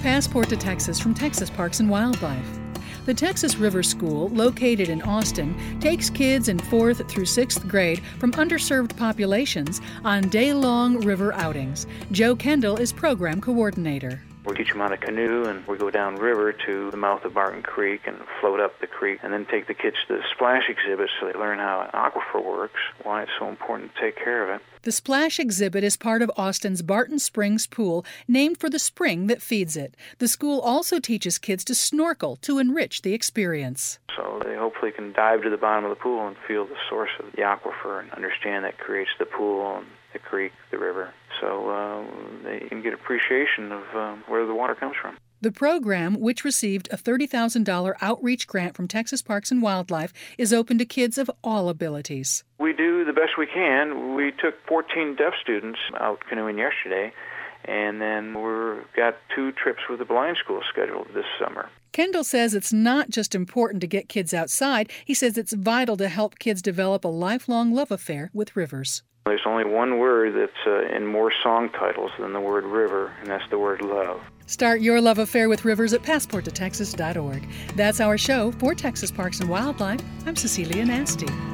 Passport to Texas from Texas Parks and Wildlife. The Texas River School, located in Austin, takes kids in 4th through 6th grade from underserved populations on day-long river outings. Joe Kendall is program coordinator. We teach them how to canoe, and we go down river to the mouth of Barton Creek and float up the creek, and then take the kids to the splash exhibit so they learn how an aquifer works, why it's so important to take care of it. The splash exhibit is part of Austin's Barton Springs Pool, named for the spring that feeds it. The school also teaches kids to snorkel to enrich the experience. So they hopefully can dive to the bottom of the pool and feel the source of the aquifer and understand that creates the pool and the creek, the river. So they can get appreciation of where the water comes from. The program, which received a $30,000 outreach grant from Texas Parks and Wildlife, is open to kids of all abilities. We do the best we can. We took 14 deaf students out canoeing yesterday, and then we've got 2 trips with the blind school scheduled this summer. Kendall says it's not just important to get kids outside. He says it's vital to help kids develop a lifelong love affair with rivers. There's only one word that's in more song titles than the word river, and that's the word love. Start your love affair with rivers at passporttotexas.org. That's our show. For Texas Parks and Wildlife, I'm Cecilia Nasty.